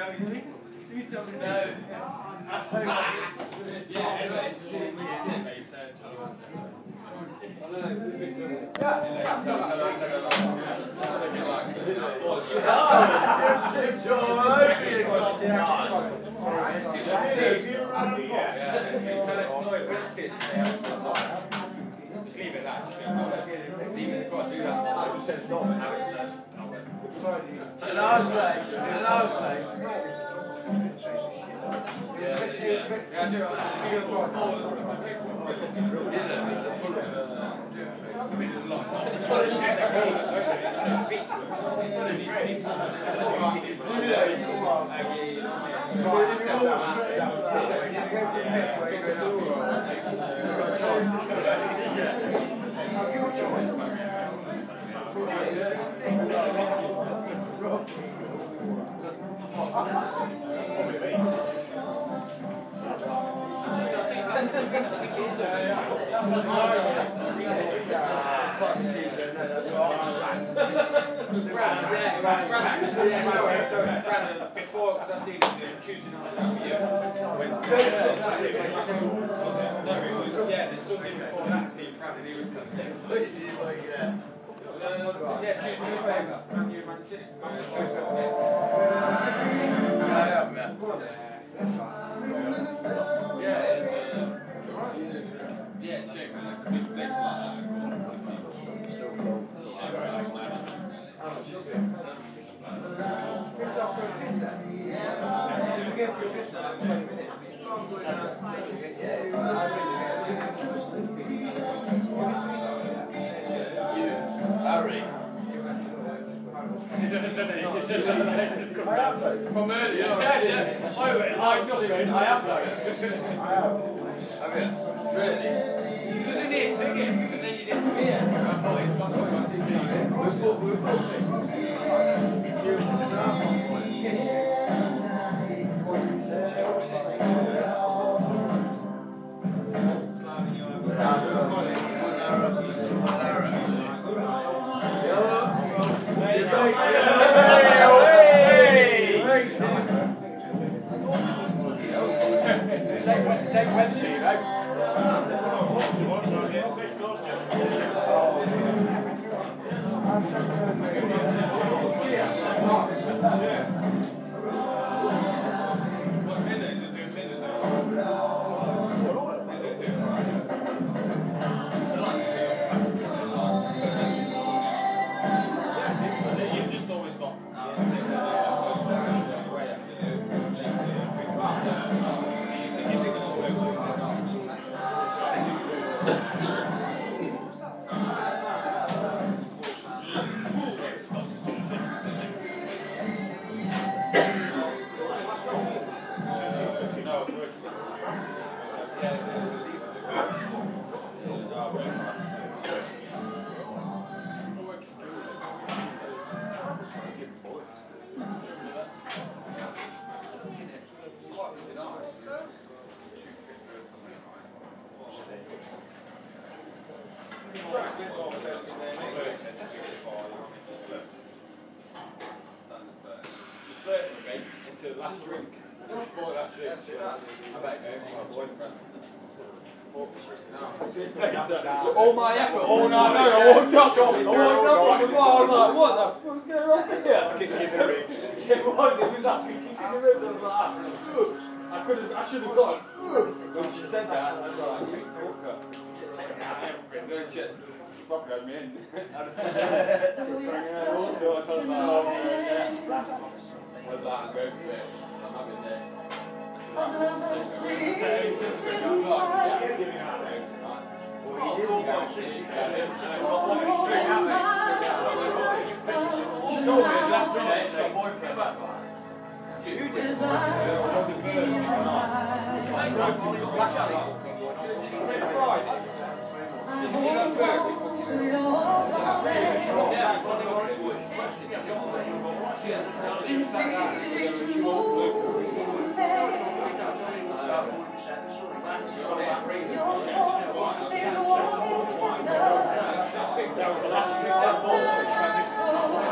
You tell me no. I'll tell you what. Yeah, anyway, they said, just leave it at that. Leave it, go on, do that. Alex says stop. Alex says, And I'll say, yeah, do it. Before, because I seen Tuesday night for you. No, it was, yeah, the Sunday before that, seeing Fran and he was coming. Yeah, Tuesday in favour. Man U, Man City. Yeah, it's yeah, it's a shame, man. It could be places like that. Still cold. Harry. From earlier. Yeah. I have though. Have you? Really? He was in here singing, and then you disappear. I thought he was talking about singing. We're bullshit. Take Wednesday, right? You've just always got into the last drink. Before the last drink, I bet you my boyfriend. All my effort, all night long, I walked up from the bar, I was like, what the fuck is going on here? Kicking the ribs. It was actually kicking the ribs, I was like, I should have gone, when she said that, I was like, you fucker. I haven't been doing shit, fuck got me in. Was like, I'm going for this, I'm having this. She told me his last minute, she's got a boyfriend. You did. That was the last